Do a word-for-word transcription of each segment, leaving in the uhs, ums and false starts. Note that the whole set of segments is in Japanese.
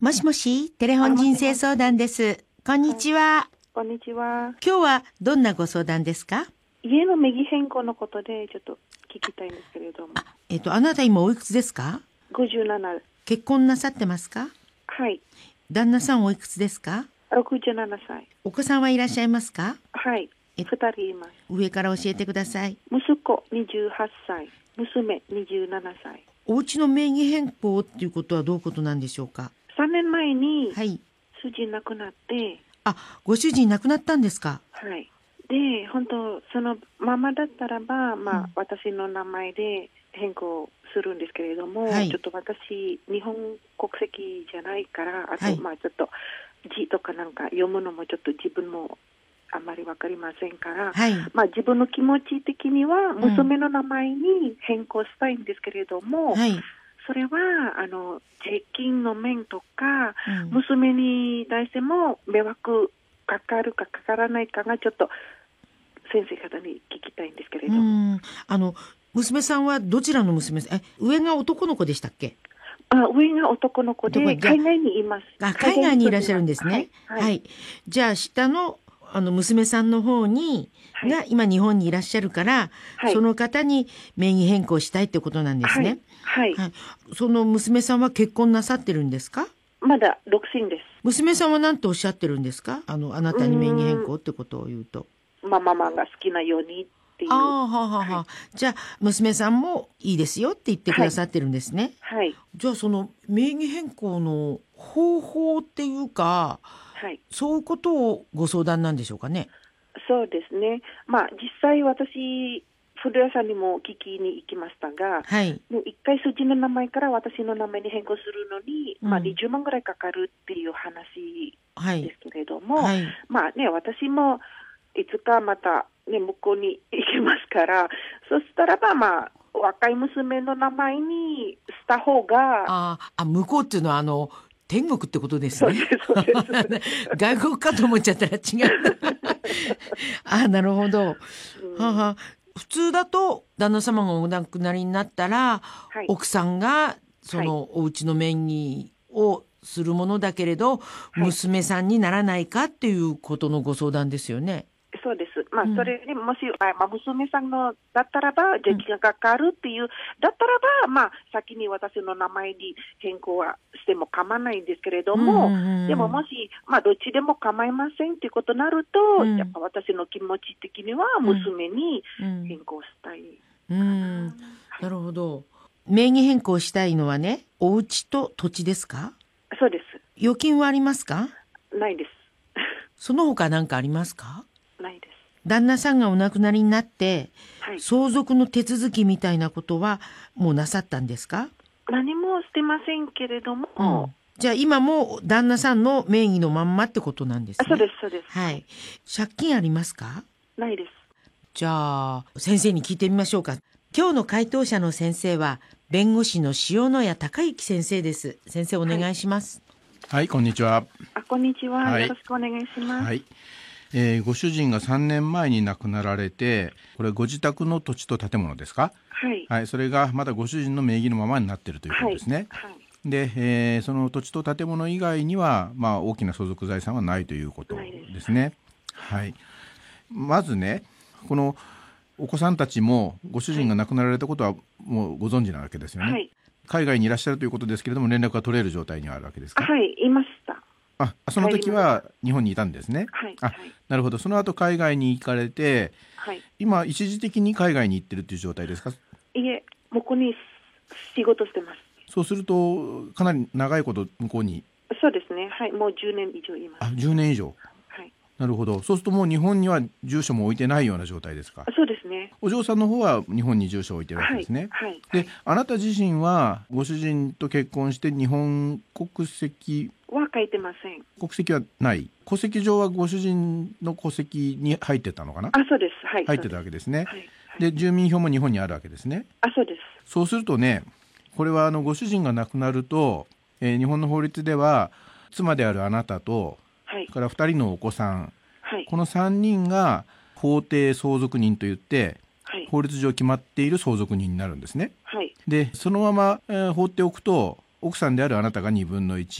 もしもし、テレフォン人生相談です。こんにちは。 はい、こんにちは。 今日はどんなご相談ですか？ 家の名義変更のことでちょっと聞きたいんですけれども。 あ、えっと、あなた今おいくつですか？ ごじゅうなな。 結婚なさってますか？ はい。 旦那さんおいくつですか？ ろくじゅうななさい。 お子さんはいらっしゃいますか？ はい。 えふたりいます。 上から教えてください。 息子にじゅうはっさい、娘にじゅうななさい。 お家の名義変更っていうことはどういうことなんでしょうか？ さんねんまえにはい。 主人亡くなって、 あ、ご主人亡くなったんですか？ はい。で、本当そのままだったらば、まあ、 うん、 私の名前で変更するんですけれども、 はい、 ちょっと私日本国籍じゃないから、あと、 はい、 まあちょっと字とかなんか読むのもちょっと自分もあんまりわかりませんから、 はい、 まあ自分の気持ち的には娘の名前に変更したいんですけれども、 はい、 それはあの税金の面とか、 うん、 娘に対しても迷惑かかるかかからないかがちょっと先生方に聞きたいんですけれども。 うん、あの娘さんはどちらの娘さん？え、上が男の子でしたっけ？ あ、上が男の子で海外にいます。 あ、海外にいらっしゃるんですね。 はい、 はい、じゃあ下のあの娘さんの方に、はい、が今日本にいらっしゃるから、はい、その方に名義変更したいってことなんですね。 はい、はいはい、その娘さんは結婚なさってるんですか？ まだ独身です。 娘さんは何とおっしゃってるんですか？あのあなたに名義変更ってことを言うと。 まあ、ママが好きなようにっていう。 ああ、はあはあ、はい、じゃあ娘さんもいいですよって言ってくださってるんですね。 はい、はい、 じゃあその名義変更の方法っていうか、 はい、 そういうことをご相談なんでしょうかね。 そうですね。まあ実際私古谷さんにも聞きに行きましたが、 はい、 もう一回主人の名前から私の名前に変更するのに、 うん、 まあにじゅうまんぐらいかかるっていう話ですけれども、 はいはい、 まあね、私もいつかまた、ね、向こうに行きますから、そしたらばまあ若い娘の名前にした方が。 ああ、向こうっていうのはあの天国ってことですね。 そうですそうです外国かと思っちゃったら違う。あ、なるほど。うん、はは、普通だと旦那様がお亡くなりになったら、はい、奥さんがそのお家の名義をするものだけれど、はい、娘さんにならないかっていうことのご相談ですよね。 そうです。まあ、それにもし、うん、まあ、娘さんのだったらば税金がかかるっていう、うん、だったらば、まあ、先に私の名前に変更はしても構わないんですけれども、うんうんうん、でももし、まあ、どっちでも構いませんっていうことになると、うん、やっぱ私の気持ち的には娘に変更したいかな。うんうん、 なるほど。名義変更したいのはね、お家と土地ですか？ そうです。 預金はありますか？ ないです。 その他何かありますか？ ないです。 旦那さんがお亡くなりになって、 はい、 相続の手続きみたいなことはもうなさったんですか？ 何もしてませんけれども、 うん、じゃあ今も旦那さんの名義のまんまってことなんですね。 そうですそうです。 はい。借金ありますか？ ないです。 じゃあ先生に聞いてみましょうか。今日の回答者の先生は弁護士の塩谷隆之先生です。先生お願いします。 はい、はい、こんにちは。 あ、こんにちは、はい、よろしくお願いします。 はい、えー、ご主人がさんねんまえに亡くなられて、これご自宅の土地と建物ですか？ はい、 はい、それがまだご主人の名義のままになっているということですね。はいはい、で、えー、その土地と建物以外には、まあ、大きな相続財産はないということですね。はい、まずね、このお子さんたちもご主人が亡くなられたことはもうご存知なわけですよね。はい、海外にいらっしゃるということですけれども、連絡が取れる状態にあるわけですか？ はい、いました。 あ、その時は日本にいたんですね。 はい、 あ、なるほど。その後海外に行かれて、 はい、 今一時的に海外に行ってるという状態ですか？ いえ、向こうに仕事してます。 そうするとかなり長いこと向こうに。 そうですね。はい、もうじゅうねん以上います。 あ、じゅうねん以上。 はい。 なるほど。そうするともう日本には住所も置いてないような状態ですか？ そうですね。 お嬢さんの方は日本に住所を置いてるわけですね。 はいはい、 で、あなた自身はご主人と結婚して日本国籍は書いてません。 国籍はない。戸籍上はご主人の戸籍に入ってたのかな？ あ、そうです。はい。 入ってたわけですね。 はいはい、 で、住民票も日本にあるわけですね。 あ、そうです。 そうするとね、これはあのご主人が亡くなると、えー、日本の法律では妻であるあなたと、はい、からふたりのお子さん、はい、このさんにんが法定相続人といって、はい、法律上決まっている相続人になるんですね。はい、でそのまま、えー、放っておくと奥さんであるあなたがにぶんのいち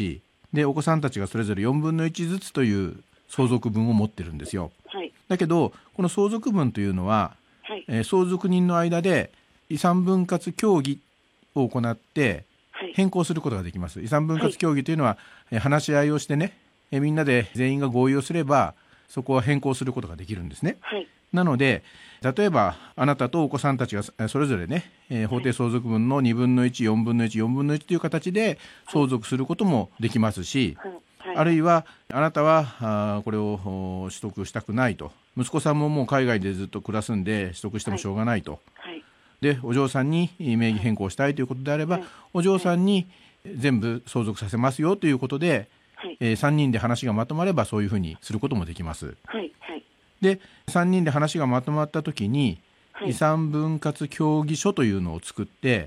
でお子さんたちがそれぞれよんぶんのいちずつという相続分を持ってるんですよ。はい、だけどこの相続分というのは、はい、えー、相続人の間で遺産分割協議を行って変更することができます。遺産分割協議というのは、はい、話し合いをしてね、えー、みんなで全員が合意をすればそこは変更することができるんですね。はい、なので例えばあなたとお子さんたちがそれぞれね、えー、法定相続分のにぶんのいち、よんぶんのいち、よんぶんのいちという形で相続することもできますし、はいはい、あるいはあなたはあこれを取得したくないと、息子さんももう海外でずっと暮らすんで取得してもしょうがないと、はいはい、でお嬢さんに名義変更したいということであれば、はい、お嬢さんに全部相続させますよということで、はいえー、さんにんで話がまとまればそういうふうにすることもできます。はいはい、でさんにんで話がまとまった時に、はい、遺産分割協議書というのを作って、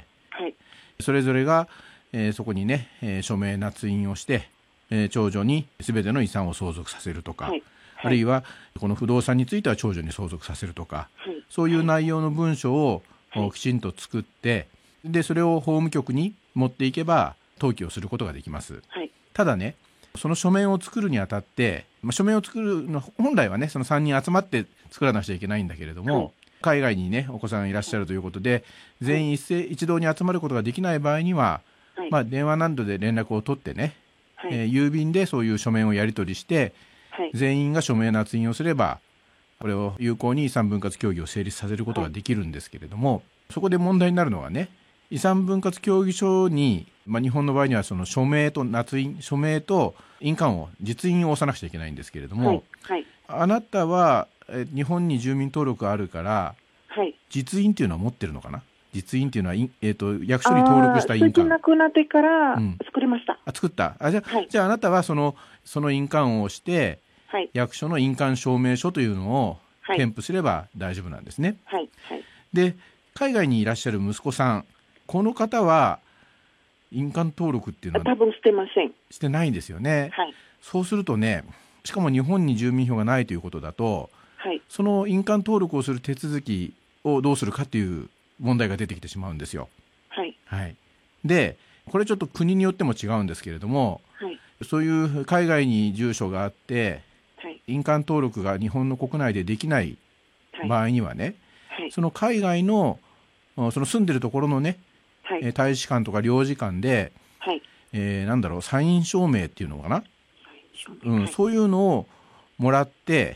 はい、それぞれが、えー、そこにね、えー、署名捺印をして、えー、長女に全ての遺産を相続させるとか、はいはい、あるいはこの不動産については長女に相続させるとか、はい、そういう内容の文書を、はい、きちんと作ってでそれを法務局に持っていけば登記をすることができます。はい、ただねその書面を作るにあたって、まあ、書面を作るの本来はねそのさんにん集まって作らなくちゃいけないんだけれども、はい、海外にねお子さんいらっしゃるということで全員一斉一堂に集まることができない場合には、はいまあ、電話などで連絡を取ってね、はいえー、郵便でそういう書面をやり取りして、はい、全員が署名捺印をすればこれを有効に遺産分割協議を成立させることができるんですけれども、はい、そこで問題になるのはね遺産分割協議書に、まあ、日本の場合にはその署名と捺印署名と印鑑を実印を押さなくちゃいけないんですけれども、はいはい、あなたはえ日本に住民登録あるから、はい、実印っていうのは持ってるのかな。実印っていうのは、えー、と役所に登録した印鑑。 なくなってから作りました。 うん、あ作ったあじゃあ、はい、じゃああなたはそのその印鑑を押して、はい、役所の印鑑証明書というのを添付すれば大丈夫なんですね。はいはい、で海外にいらっしゃる息子さんこの方は印鑑登録っていうのは多分してません。 してないんですよね。はい、そうするとねしかも日本に住民票がないということだと、はい、その印鑑登録をする手続きをどうするかっていう問題が出てきてしまうんですよ。はいはい、でこれちょっと国によっても違うんですけれども、はい、そういう海外に住所があって、はい、印鑑登録が日本の国内でできない場合にはね、はいはい、その海外のその住んでるところのね、はい、大使館とか領事館で、はいえー、なんだろうサイン証明っていうのかな、うんはい、そういうのをもらって、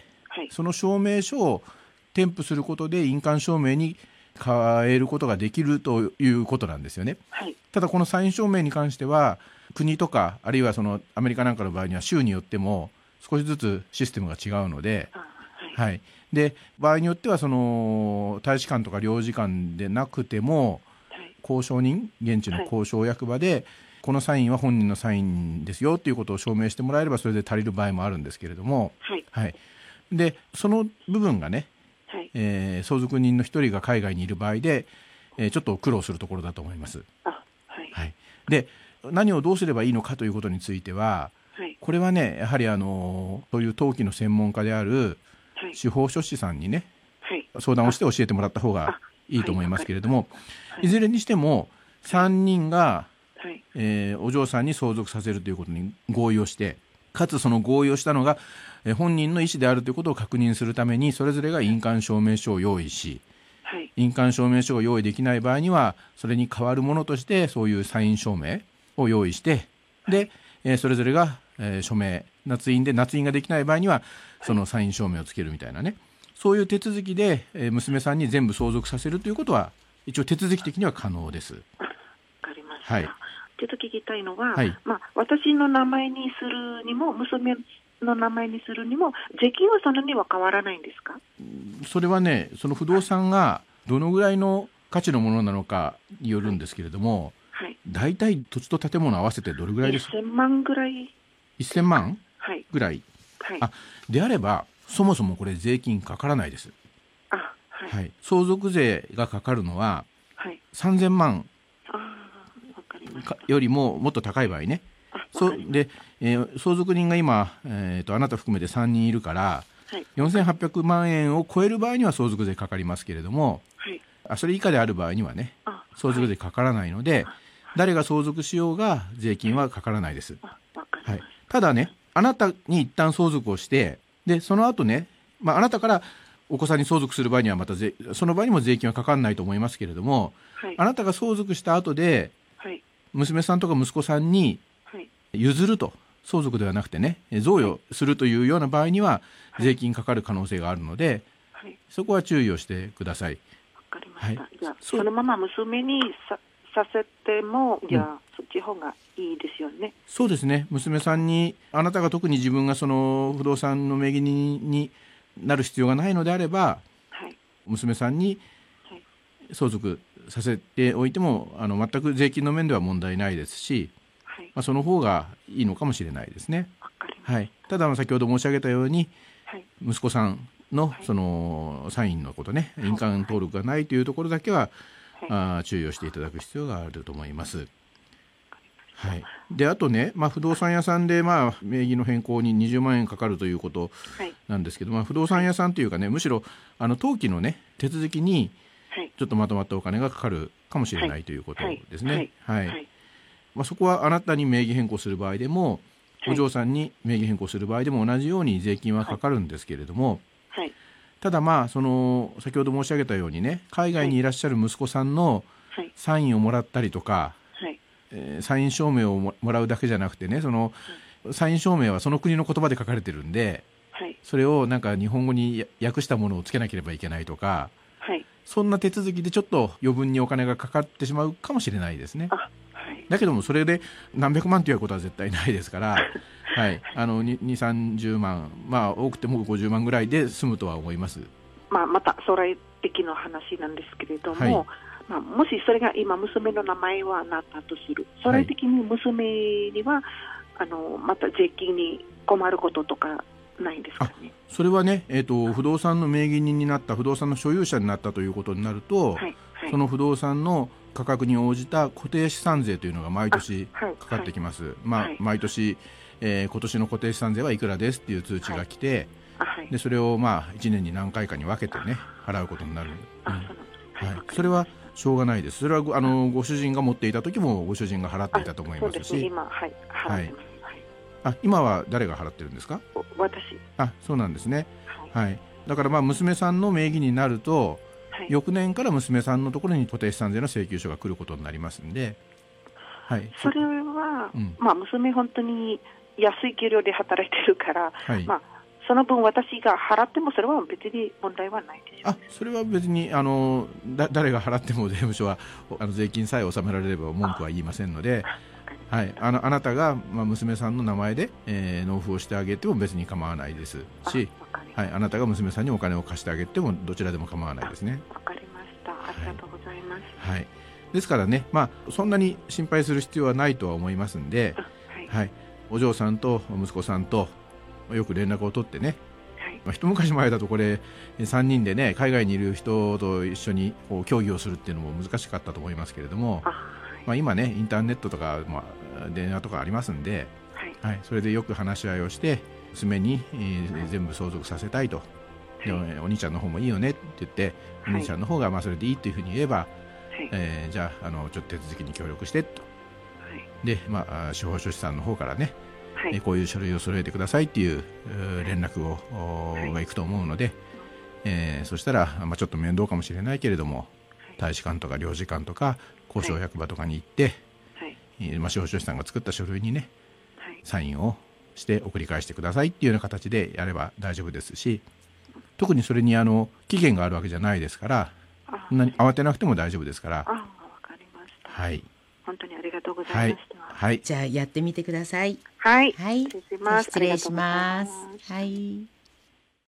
はい、その証明書を添付することで印鑑証明に変えることができるということなんですよね。はい、ただこのサイン証明に関しては国とかあるいはそのアメリカなんかの場合には州によっても少しずつシステムが違うので、はいはい、で場合によってはその大使館とか領事館でなくても、はい、交渉人現地の交渉役場で、はい、このサインは本人のサインですよということを証明してもらえればそれで足りる場合もあるんですけれども、はいはい、でその部分がね、はいえー、相続人の一人が海外にいる場合で、えー、ちょっと苦労するところだと思います。あ、はいはい、で何をどうすればいいのかということについては、はい、これはねやはりあのそういう登記の専門家である司法書士さんにね、はい、相談をして教えてもらった方がいいと思いますけれども、はい、いずれにしてもさんにんが、はいえー、お嬢さんに相続させるということに合意をしてかつその合意をしたのがえー、本人の意思であるということを確認するためにそれぞれが印鑑証明書を用意し、はい、印鑑証明書を用意できない場合にはそれに代わるものとしてそういうサイン証明を用意してで、えー、それぞれが、えー、署名捺印で捺印ができない場合にはそのサイン証明をつけるみたいなねそういう手続きで、えー、娘さんに全部相続させるということは一応手続き的には可能です。 わかりました。はい、ちょっと聞きたいのは、はいまあ、私の名前にするにも娘の名前にするにも税金はそんなには変わらないんですか？ それはねその不動産がどのぐらいの価値のものなのかによるんですけれども、はい、だいたい土地と建物合わせてどれぐらいですか？ せんまんぐらい。 せんまんぐらい、はい、あであればそもそもこれ税金かからないです。あ、はいはい、相続税がかかるのは、はい、さんぜんまんあわかりましたよりももっと高い場合ねそうで、えー、相続人が今、えー、とあなた含めてさんにんいるから、はい、よんせんはっぴゃくまんえんを超える場合には相続税かかりますけれども、はい、あそれ以下である場合にはね相続税かからないので、はい、誰が相続しようが税金はかからないです。あわかりまります。 はい、ただね、あなたに一旦相続をして、でその後ね、まあ、あなたからお子さんに相続する場合にはまた税その場合にも税金はかかんないと思いますけれども、 はい、 あなたが相続した後で、はい、娘さんとか息子さんに譲ると、相続ではなくてね、贈与するというような場合には税金かかる可能性があるので、はい、そこは注意をしてください。 わかりました。はい、じゃあ そ, そのまま娘に さ, させても、じゃあ、うん、そっち方がいいですよね。 そうですね。娘さんに、あなたが特に自分がその不動産の名義人になる必要がないのであれば、はい、娘さんに相続させておいても、あの全く税金の面では問題ないですし、はい、まあ、その方がいいのかもしれないですね。 わかりました。はい、 ただ先ほど申し上げたように、はい、息子さんのそのサインのことね、印鑑登録がないというところだけは、はい、あ注意をしていただく必要があると思います。はい、であとね、まあ、不動産屋さんで、まあ、名義の変更ににじゅうまんえんかかるということなんですけど、はい、まあ、不動産屋さんというかね、むしろあの登記の、ね、手続きにちょっとまとまったお金がかかるかもしれないということですね。はいはいはい、まあ、そこはあなたに名義変更する場合でも、お嬢さんに名義変更する場合でも同じように税金はかかるんですけれども、はいはい、ただまあその先ほど申し上げたようにね、海外にいらっしゃる息子さんのサインをもらったりとか、はい、えー、サイン証明を も, もらうだけじゃなくてね、そのサイン証明はその国の言葉で書かれてるんで、はい、それをなんか日本語に訳したものをつけなければいけないとか、はい、そんな手続きでちょっと余分にお金がかかってしまうかもしれないですね。あ、はい、だけどもそれで何百万ということは絶対ないですからはい、あのにじゅう、さんじゅうまん、まあ多くてもごじゅうまんぐらいで済むとは思います。まあ、 また将来的な話なんですけれども、はい、まあ、もしそれが今娘の名前はなったとする、将来的に娘には、はい、あのまた税金に困ることとかないんですかね。 それはね、えーと、不動産の名義人になった、不動産の所有者になったということになると、はいはい、その不動産の価格に応じた固定資産税というのが毎年かかってきます。はい、まあ、はい、毎年、えー、今年の固定資産税はいくらですっていう通知が来て、はい、でそれをまあいちねんに何回かに分けてね払うことになる。うん、はい、それはしょうがないです。それはごあのご主人が持っていた時もご主人が払っていたと思いますし、 そうですね、今、はい、払ってます。 あ、今は誰が払ってるんですか？ 私。 あ、そうなんですね。はい。はい、だからまあ娘さんの名義になると、はい、翌年から娘さんのところに固定資産税の請求書が来ることになりますんで、 はい。それは、うん、まあ娘本当に安い給料で働いてるから、はい、まあその分私が払ってもそれは別に問題はないでしょうね。 あ、それは別にあのだ誰が払っても税務署はあの税金さえ納められれば文句は言いませんので。はい、あのあなたが、まあ、娘さんの名前で、えー、納付をしてあげても別に構わないですし、あ、はい、あなたが娘さんにお金を貸してあげてもどちらでも構わないですね。 わかりました。ありがとうございます。 はいはい、ですからね、まあ、そんなに心配する必要はないとは思いますんで、はいはい、お嬢さんと息子さんとよく連絡を取ってね、はい、まあ、一昔前だとこれさんにんでね海外にいる人と一緒にこう協議をするっていうのも難しかったと思いますけれども、まあ、今ねインターネットとか、まあ、電話とかありますんで、はいはい、それでよく話し合いをして娘に、えー、全部相続させたいと、でお兄ちゃんの方もいいよねって言って、お兄ちゃんの方がまあそれでいいっていうふうに言えば、はい、えー、じゃあ、あのちょっと手続きに協力してと、はい、で、まあ、司法書士さんの方からね、はい、えー、こういう書類を揃えてくださいっていう連絡を、はい、がいくと思うので、えー、そしたら、まあ、ちょっと面倒かもしれないけれども、大使館とか領事館とか交渉役場とかに行って、はい、まあ、司法書士さんが作った書類にね、はい、サインをして送り返してくださいっていうような形でやれば大丈夫ですし、特にそれにあの期限があるわけじゃないですから、そんなに慌てなくても大丈夫ですから。 あ、わかりました。 はい。 本当にありがとうございました。はいはい、じゃあやってみてください。 はい。 はい。 失礼します。 失礼します。はい。